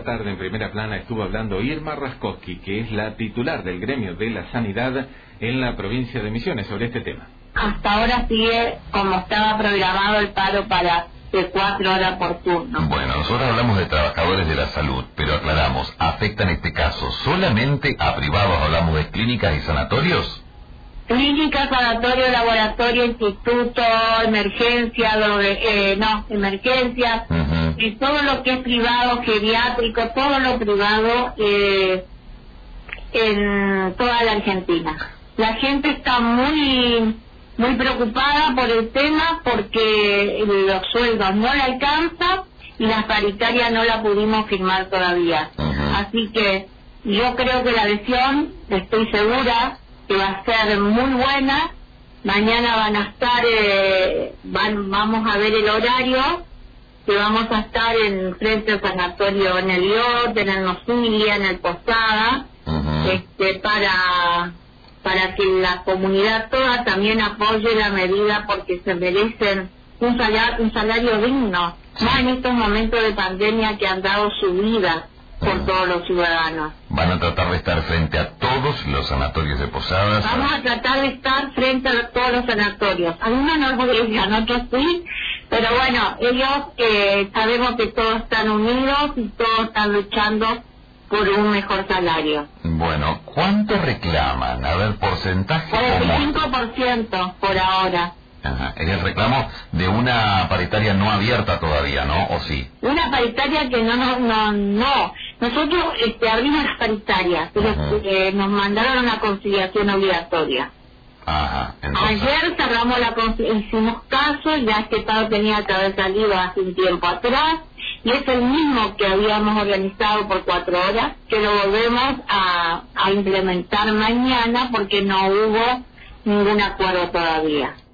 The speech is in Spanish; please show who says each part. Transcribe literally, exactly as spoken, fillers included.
Speaker 1: tarde en Primera Plana estuvo hablando Irma Raskowski, que es la titular del gremio de la sanidad en la provincia de Misiones, sobre este tema.
Speaker 2: Hasta ahora sigue como estaba programado el paro para de cuatro horas por turno.
Speaker 3: Bueno, nosotros hablamos de trabajadores de la salud, pero aclaramos, ¿afecta en este caso solamente a privados? ¿Hablamos de clínicas y sanatorios?
Speaker 2: Clínica, sanatorio, laboratorio, instituto, emergencia, lo de, eh, no, emergencias, uh-huh. y todo lo que es privado, geriátrico, todo lo privado eh, en toda la Argentina. La gente está muy muy preocupada por el tema porque los sueldos no le alcanzan y la paritaria no la pudimos firmar todavía. Uh-huh. Así que yo creo que la adhesión, estoy segura, que va a ser muy buena. Mañana van a estar, eh, van, vamos a ver el horario, que vamos a estar en frente al sanatorio en el Liot, en el Nocilia, en el Posada, uh-huh. este, para para que la comunidad toda también apoye la medida, porque se merecen un salario, un salario digno, más en estos momentos de pandemia que han dado su vida por uh-huh. todos los ciudadanos.
Speaker 3: ¿Van a tratar de estar frente a todos los sanatorios de Posadas?
Speaker 2: Vamos a tratar de estar frente a todos los sanatorios. Algunos no lo dejan, otros sí, pero bueno, ellos eh, sabemos que todos están unidos y todos están luchando por un mejor salario.
Speaker 3: Bueno, ¿cuánto reclaman? A ver, porcentaje.
Speaker 2: cuarenta y cinco por ciento por ahora.
Speaker 3: Ajá. Es el reclamo de una paritaria no abierta todavía, ¿no? ¿O sí?
Speaker 2: Una paritaria que no, no, no, no. Nosotros este, abrimos las paritarias, pero uh-huh. eh, nos mandaron una conciliación obligatoria.
Speaker 3: Ajá. Entonces...
Speaker 2: Ayer cerramos la conciliación, hicimos caso, ya este paro tenía que haber salido hace un tiempo atrás, y es el mismo que habíamos organizado por cuatro horas, que lo volvemos a, a implementar mañana porque no hubo ningún acuerdo todavía.